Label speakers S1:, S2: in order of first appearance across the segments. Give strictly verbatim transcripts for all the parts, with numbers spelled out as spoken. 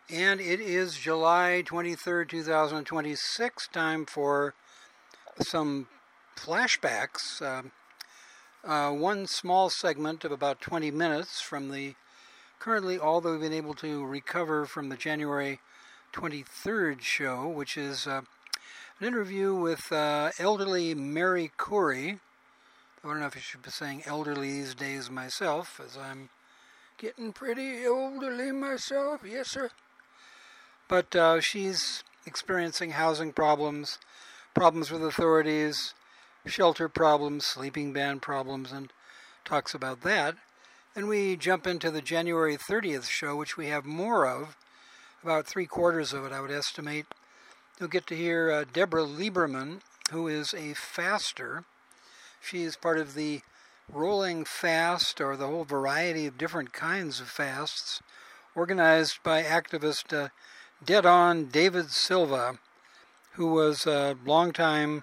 S1: And it is July twenty-third, two thousand twenty-six, time for some flashbacks. Uh, uh, one small segment of about twenty minutes from the currently all that we've been able to recover from the January twenty-third show, which is uh, an interview with uh, elderly Mary Corey. I don't know if I should be saying elderly these days myself, as I'm getting pretty elderly myself. Yes, sir. But uh, she's experiencing housing problems, problems with authorities, shelter problems, sleeping ban problems, and talks about that. Then we jump into the January thirtieth show, which we have more of, about three quarters of it, I would estimate. You'll get to hear uh, Deborah Lieberman, who is a faster. She is part of the rolling fast, or the whole variety of different kinds of fasts, organized by activist uh, Dead On David Silva, who was a longtime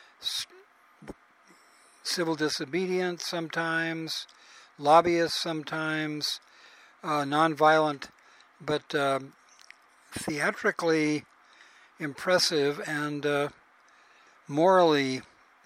S1: civil disobedient sometimes, lobbyist sometimes, uh, nonviolent, but uh, theatrically impressive and uh, morally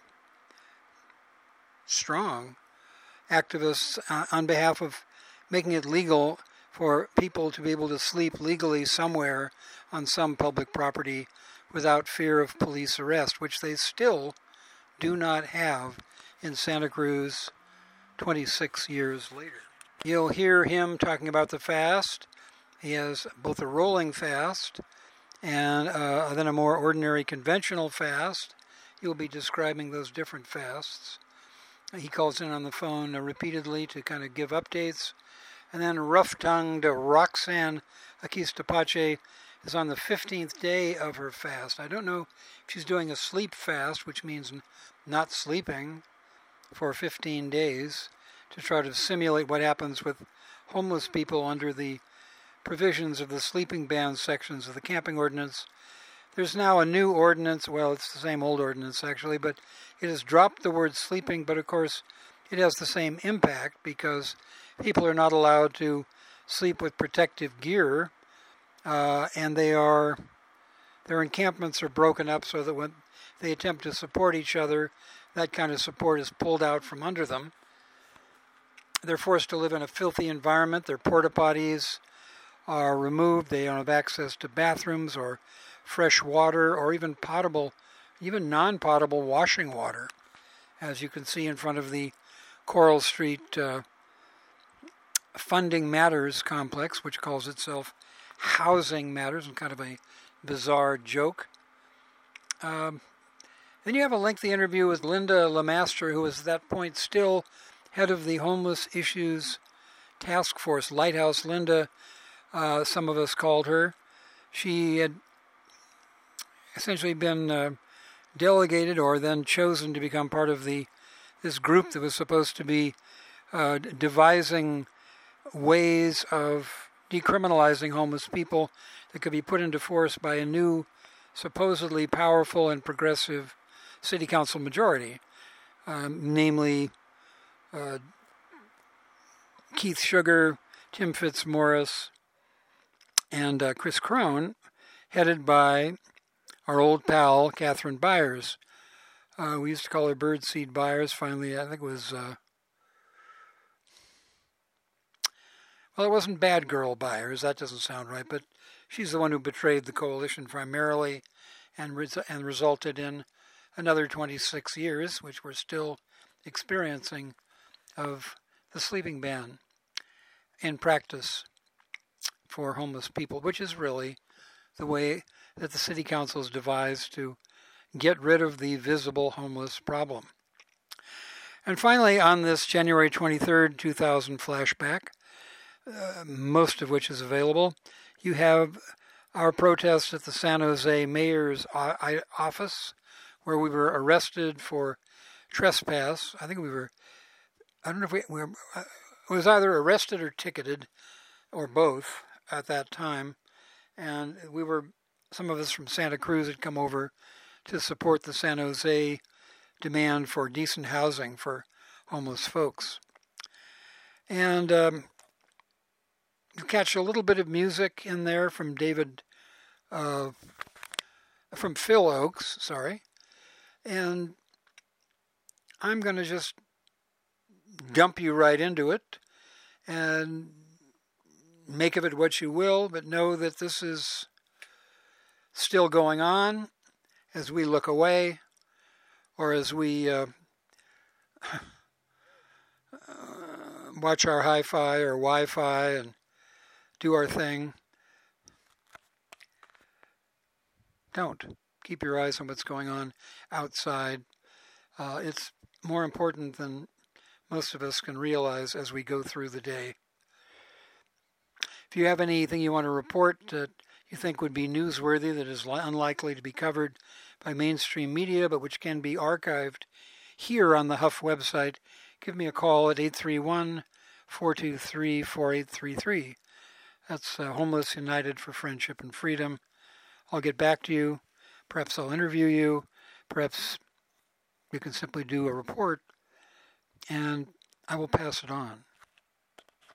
S1: strong activists uh, on behalf of making it legal for people to be able to sleep legally somewhere on some public property without fear of police arrest, which they still do not have in Santa Cruz twenty-six years later. You'll hear him talking about the fast. He has both a rolling fast and uh, then a more ordinary conventional fast. He'll be describing those different fasts. He calls in on the phone uh, repeatedly to kind of give updates. And then rough-tongued Roxanne Aquistapache is on the fifteenth day of her fast. I don't know if she's doing a sleep fast, which means not sleeping for fifteen days, to try to simulate what happens with homeless people under the provisions of the sleeping ban sections of the camping ordinance. There's now a new ordinance. Well, it's the same old ordinance, actually, but it has dropped the word sleeping, but of course it has the same impact because people are not allowed to sleep with protective gear, uh, and they are their encampments are broken up so that when they attempt to support each other, that kind of support is pulled out from under them. They're forced to live in a filthy environment. Their porta potties are removed. They don't have access to bathrooms or fresh water or even potable, even non-potable washing water, as you can see in front of the Coral Street uh, Funding Matters complex, which calls itself Housing Matters, and kind of a bizarre joke. Um, then you have a lengthy interview with Linda Lemaster, who is at that point still head of the Homeless Issues Task Force, Lighthouse Linda, uh, some of us called her. She had essentially been uh, delegated or then chosen to become part of the this group that was supposed to be uh, devising ways of decriminalizing homeless people that could be put into force by a new, supposedly powerful and progressive city council majority, um, namely uh, Keith Sugar, Tim Fitzmaurice, and uh, Chris Crone, headed by our old pal, Catherine Byers. Uh, we used to call her Birdseed Byers. Finally, I think it was... Uh, Well, it wasn't Bad Girl Byers, that doesn't sound right, but she's the one who betrayed the coalition primarily and res- and resulted in another twenty-six years, which we're still experiencing, of the sleeping ban in practice for homeless people, which is really the way that the city council has devised to get rid of the visible homeless problem. And finally, on this January twenty-third, two thousand flashback, Uh, most of which is available, you have our protest at the San Jose mayor's o- office, where we were arrested for trespass. I think we were, I don't know if we, we were, uh, it was either arrested or ticketed, or both at that time. And we were, some of us from Santa Cruz had come over to support the San Jose demand for decent housing for homeless folks. And um, you catch a little bit of music in there from David, uh, from Phil Oakes, sorry. And I'm going to just dump you right into it and make of it what you will, but know that this is still going on as we look away or as we uh, watch our hi-fi or Wi-Fi and do our thing. Don't. Keep your eyes on what's going on outside. Uh, it's more important than most of us can realize as we go through the day. If you have anything you want to report that you think would be newsworthy that is li- unlikely to be covered by mainstream media but which can be archived here on the Huff website, give me a call at eight three one, four two three, four eight three three. That's uh, Homeless United for Friendship and Freedom. I'll get back to you. Perhaps I'll interview you. Perhaps you can simply do a report, and I will pass it on.